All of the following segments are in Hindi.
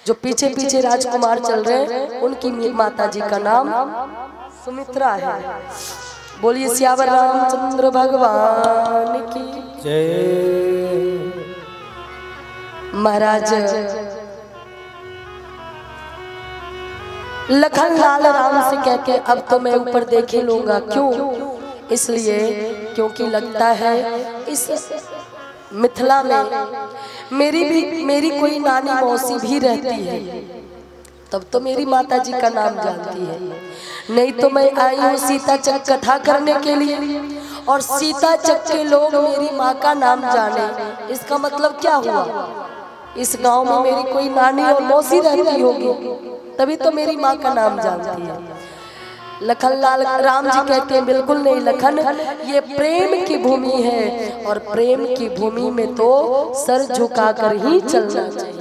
जो पीछे पीछे राजकुमार चल रहे हैं उनकी माता जी का नाम सुमित्रा है। बोलिए सियावर रामचंद्र भगवान की जय। महाराज लखन लाल राम से कह के अब तो मैं ऊपर देख ही लूंगा। क्यों? इसलिए क्योंकि लगता है इस मिथिला में मेरी कोई नानी मौसी भी रहती है, तब तो मेरी माता जी का नाम जानती है। नहीं तो मैं आई हूँ सीता चक कथा करने के लिए और सीता चक के लोग मेरी माँ का नाम जाने। इसका मतलब क्या हुआ? इस गांव में मेरी कोई नानी और मौसी रहती होगी, तभी तो मेरी माँ का नाम जानती है। लखन लाल राम जी कहते हैं बिल्कुल नहीं लखन, ये प्रेम की भूमि है और प्रेम की भूमि में तो सर झुकाकर ही चलना चाहिए।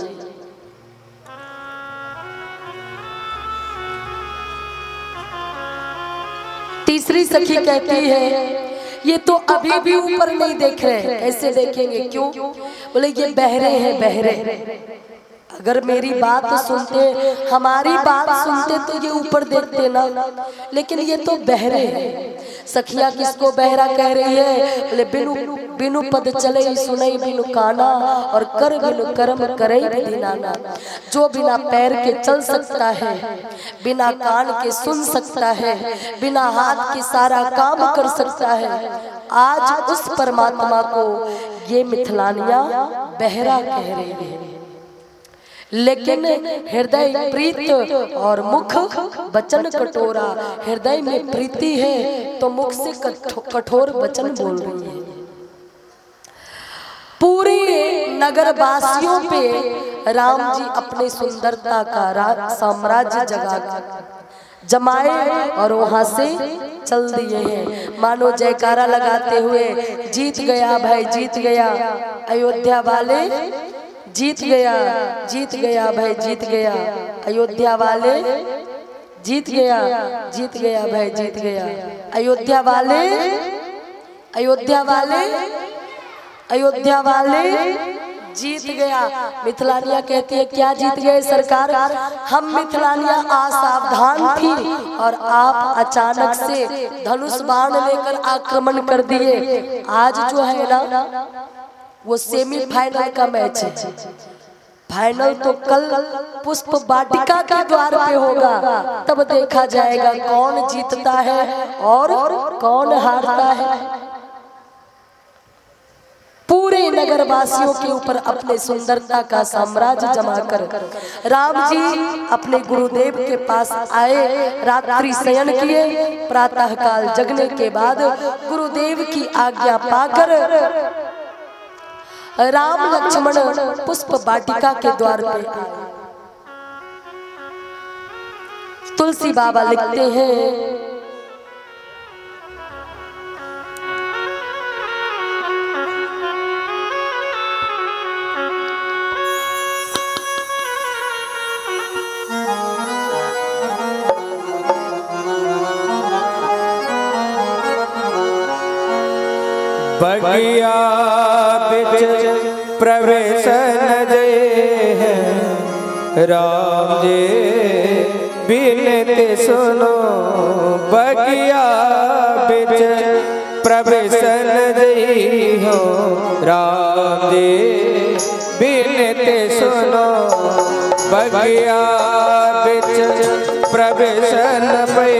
तीसरी सखी कहती है ये तो अभी भी ऊपर नहीं देख रहे हैं, ऐसे देखेंगे क्यों? बोले ये बहरे हैं बहरे। अगर मेरी बात सुनते, हमारी बात सुनते तो ये ऊपर देखते ना, लेकिन ये तो बहरे हैं। सखिया किसको बहरा कह रही है? बोले बिनु बिनु पद चले सुनई बिनु काना और कर बिनु कर्म करे दीनाना। जो बिना पैर के चल सकता है, बिना कान के सुन सकता है, बिना हाथ के सारा काम कर सकता है, आज उस परमात्मा को ये मिथिलानिया बहरा कह रही है। लेकिन हृदय प्रीत और मुख वचन कठोरा। हृदय में प्रीति है तो मुख से कठोर वचन बोल रही है। पूरे नगर वासियों पे राम जी अपने सुंदरता का साम्राज्य जमाए और वहां से चल दिए हैं। मानो जयकारा लगाते हुए जीत गया भाई जीत गया, अयोध्या वाले जीत गया भाई जीत गया, अयोध्या वाले जीत गया भाई जीत गया, अयोध्या वाले जीत गया। मिथिलानिया कहती है क्या जीत गए सरकार? हम मिथिलानिया असावधान थी और आप अचानक से धनुष बाण लेकर आक्रमण कर दिए। आज जो है ना वो सेमीफाइनल का मैच है। फाइनल तो कल पुष्प वाटिका के द्वार पे होगा, तब देखा जाएगा कौन जीतता है और कौन हारता है। पूरे नगर वासियों के ऊपर अपने सुंदरता का साम्राज्य जमाकर राम जी अपने गुरुदेव के पास आए, रात्रि शयन किए। प्रातः काल जगने के बाद गुरुदेव की आज्ञा पाकर राम लक्ष्मण पुष्प वाटिका के द्वार पे आए। तुलसी बाबा लिखते हैं बगिया बिच प्रवेश न दे राम जी बिनती सुनो। बगिया बिच प्रवेश न दे हो राम जी बिनती सुनो। बगिया बिच प्रवेश न पे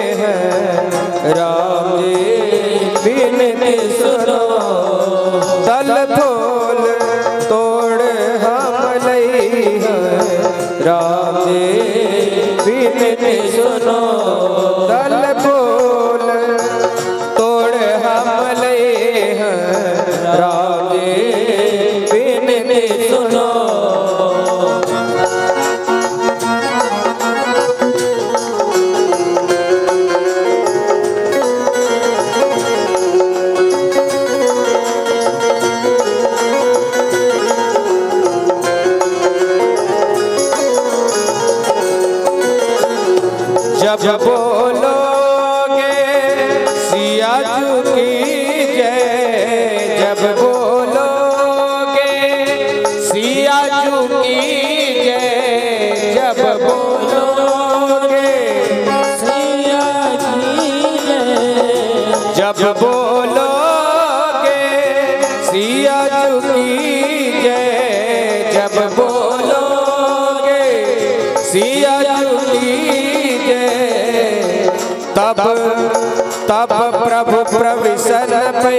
राम जी बिनती सुनो। दल फूल तोड़ हम लई राम जी बिनती सुनो। दल फूल तोड़ हम लई राम जी बिनती सुनो। जब बोलोगे सिया की जय, जब बोलोगे सिया की जय, जब बोलोगे सिया की जय, जब बोलोगे सिया की जय, जब बोलोगे सिया की जय, तब तब प्रभु प्रविशन पे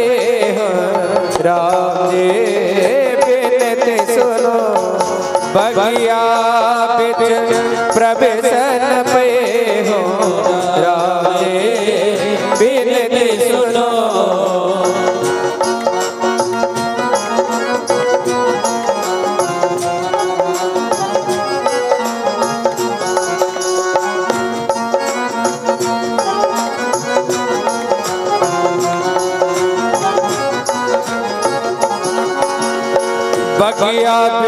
राम जी बिनती सुनो, बगिया बिच प्रविशन पे हो राम जी बिनती सुनो। बगिया